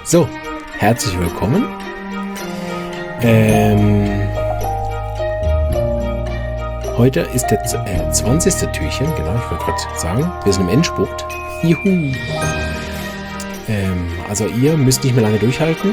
So, herzlich willkommen. Heute ist der 20. Türchen, genau, ich wollte gerade sagen, wir sind im Endspurt. Juhu! Also ihr müsst nicht mehr lange durchhalten.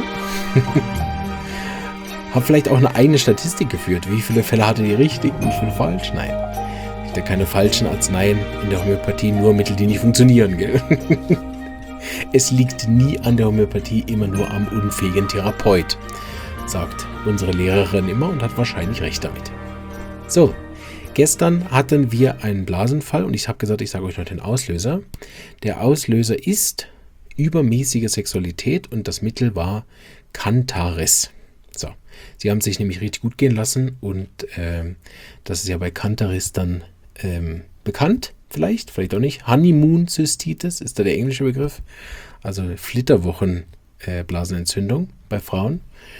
Hab vielleicht auch eine eigene Statistik geführt. Wie viele Fälle hatte die richtig, wie viele falsch? Nein. Es gibt ja keine falschen Arzneien in der Homöopathie, nur Mittel, die nicht funktionieren, gell? Es liegt nie an der Homöopathie, immer nur am unfähigen Therapeut, sagt unsere Lehrerin immer und hat wahrscheinlich recht damit. So, gestern hatten wir einen Blasenfall und ich habe gesagt, ich sage euch noch den Auslöser. Der Auslöser ist übermäßige Sexualität und das Mittel war Cantaris. So, sie haben sich nämlich richtig gut gehen lassen und das ist ja bei Cantaris dann bekannt. Vielleicht auch nicht. Honeymoon-Zystitis ist da der englische Begriff. Also Flitterwochen-Blasenentzündung bei Frauen.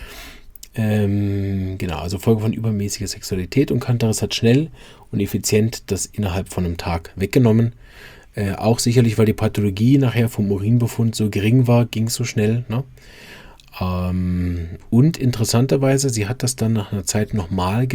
Genau, also Folge von übermäßiger Sexualität. Und Cantaris hat schnell und effizient das innerhalb von einem Tag weggenommen. Auch sicherlich, weil die Pathologie nachher vom Urinbefund so gering war, ging es so schnell. Ne? Und interessanterweise, sie hat das dann nach einer Zeit nochmal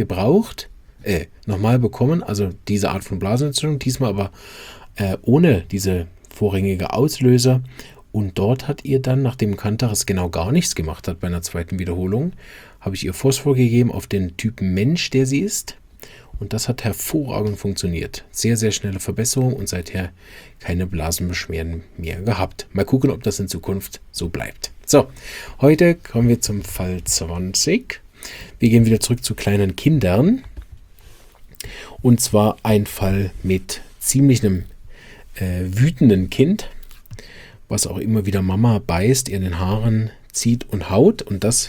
bekommen, also diese Art von Blasenentzündung, diesmal aber ohne diese vorrangige Auslöser. Und dort hat ihr dann, nachdem Cantaris genau gar nichts gemacht hat bei einer zweiten Wiederholung, habe ich ihr Phosphor gegeben auf den Typen Mensch, der sie ist. Und das hat hervorragend funktioniert. Sehr, sehr schnelle Verbesserung und seither keine Blasenbeschwerden mehr gehabt. Mal gucken, ob das in Zukunft so bleibt. So, heute kommen wir zum Fall 20. Wir gehen wieder zurück zu kleinen Kindern. Und zwar ein Fall mit ziemlich einem wütenden Kind, was auch immer wieder Mama beißt, ihr in den Haaren zieht und haut. Und das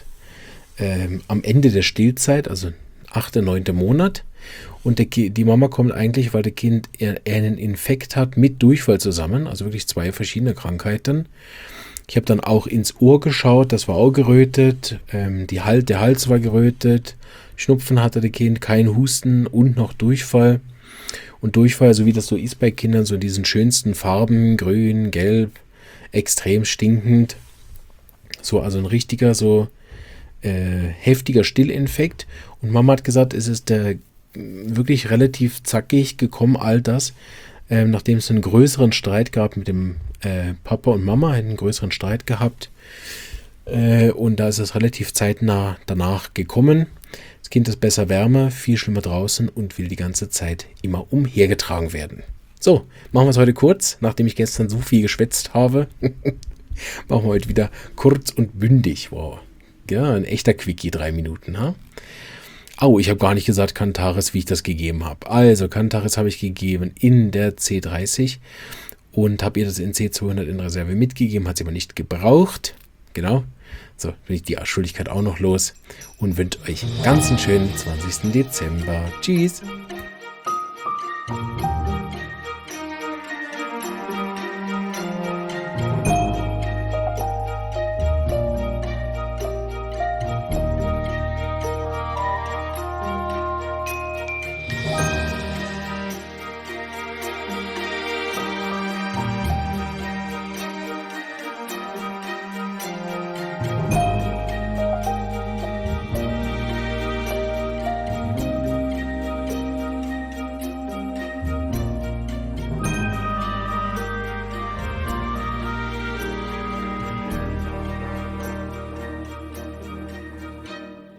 am Ende der Stillzeit, also 8., 9. Monat. Und die Mama kommt eigentlich, weil das Kind einen Infekt hat mit Durchfall zusammen. Also wirklich 2 verschiedene Krankheiten. Ich habe dann auch ins Ohr geschaut, das war auch gerötet. Der Hals war gerötet. Schnupfen hatte das Kind, kein Husten und noch Durchfall. Und Durchfall, so wie das so ist bei Kindern, so in diesen schönsten Farben, grün, gelb, extrem stinkend. So, also ein richtiger, so heftiger Stillinfekt. Und Mama hat gesagt, es ist wirklich relativ zackig gekommen, all das, nachdem es einen größeren Streit gab mit dem Papa und Mama, hätten einen größeren Streit gehabt. Und da ist es relativ zeitnah danach gekommen. Das Kind ist besser wärmer, viel schlimmer draußen und will die ganze Zeit immer umhergetragen werden. So, machen wir es heute kurz, nachdem ich gestern so viel geschwätzt habe. Machen wir heute wieder kurz und bündig. Wow, ja, ein echter Quickie, 3 Minuten. Ha? Ich habe gar nicht gesagt Cantaris, wie ich das gegeben habe. Also, Cantaris habe ich gegeben in der C30 und habe ihr das in C200 in Reserve mitgegeben, hat sie aber nicht gebraucht. Genau. So, bin ich die Schuldigkeit auch noch los und wünsche euch ganz einen schönen 20. Dezember. Tschüss.